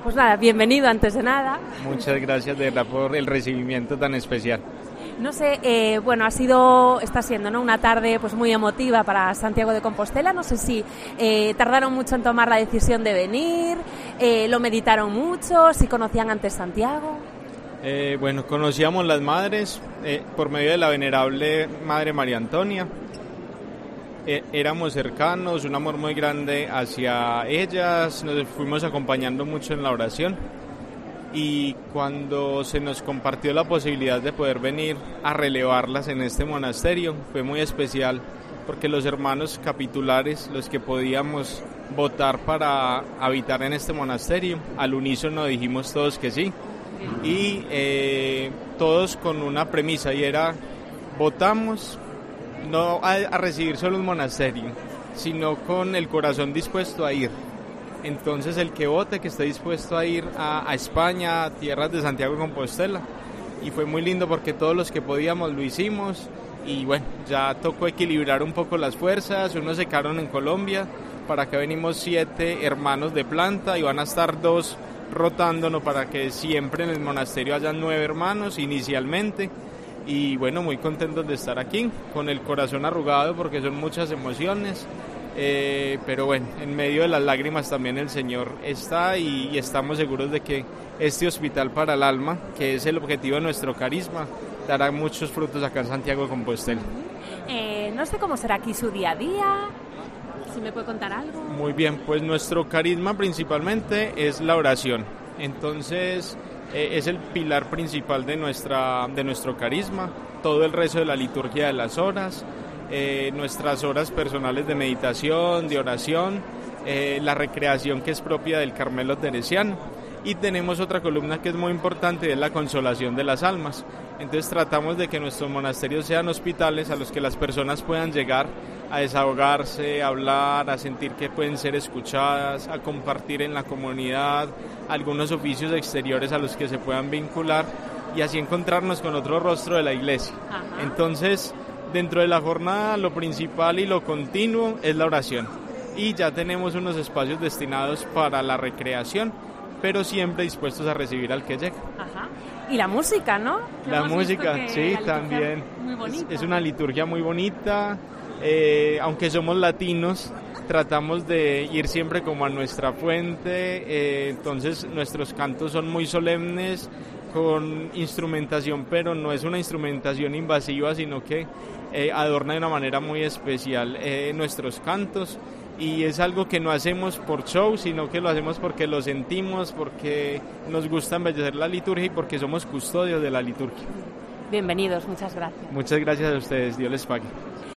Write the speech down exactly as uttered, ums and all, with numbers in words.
pues nada, bienvenido antes de nada. Muchas gracias de verdad por el recibimiento tan especial. No sé, eh, bueno, ha sido, está siendo, ¿no?, una tarde pues muy emotiva para Santiago de Compostela. No sé si eh, tardaron mucho en tomar la decisión de venir, eh, lo meditaron mucho, si conocían antes Santiago. Eh, bueno, conocíamos las madres eh, por medio de la venerable Madre María Antonia. Eh, éramos cercanos, un amor muy grande hacia ellas, nos fuimos acompañando mucho en la oración. Y cuando se nos compartió la posibilidad de poder venir a relevarlas en este monasterio, fue muy especial porque los hermanos capitulares, los que podíamos votar para habitar en este monasterio, al unísono dijimos todos que sí, y eh, todos con una premisa, y era: votamos no a, a recibir solo un monasterio, sino con el corazón dispuesto a ir. Entonces el que vote, que esté dispuesto a ir a, a España, a tierras de Santiago de Compostela. Y fue muy lindo porque todos los que podíamos lo hicimos. Y bueno, ya tocó equilibrar un poco las fuerzas. Unos se quedaron en Colombia. Para acá venimos siete hermanos de planta y van a estar dos rotándonos para que siempre en el monasterio hayan nueve hermanos inicialmente. Y bueno, muy contentos de estar aquí, con el corazón arrugado porque son muchas emociones. Eh, pero bueno, en medio de las lágrimas también el Señor está y, y estamos seguros de que este hospital para el alma, que es el objetivo de nuestro carisma, dará muchos frutos acá en Santiago de Compostela. Eh, no sé cómo será aquí su día a día, si me puede contar algo. Muy bien, pues nuestro carisma principalmente es la oración, entonces eh, es el pilar principal de, nuestra, de nuestro carisma, todo el rezo de la liturgia de las horas. Eh, nuestras horas personales de meditación, de oración, eh, la recreación que es propia del Carmelo teresiano, y tenemos otra columna que es muy importante, es la consolación de las almas. Entonces tratamos de que nuestros monasterios sean hospitales a los que las personas puedan llegar a desahogarse, a hablar, a sentir que pueden ser escuchadas, a compartir en la comunidad algunos oficios exteriores a los que se puedan vincular y así encontrarnos con otro rostro de la iglesia. Ajá. Entonces, dentro de la jornada lo principal y lo continuo es la oración, y ya tenemos unos espacios destinados para la recreación, pero siempre dispuestos a recibir al que llega. Ajá. Y la música, ¿no? La música, sí, también. Muy bonita. Es, es una liturgia muy bonita, eh, aunque somos latinos, tratamos de ir siempre como a nuestra fuente, eh, entonces nuestros cantos son muy solemnes, con instrumentación, pero no es una instrumentación invasiva, sino que eh, adorna de una manera muy especial eh, nuestros cantos, y es algo que no hacemos por show, sino que lo hacemos porque lo sentimos, porque nos gusta embellecer la liturgia y porque somos custodios de la liturgia. Bienvenidos, muchas gracias. Muchas gracias a ustedes, Dios les pague.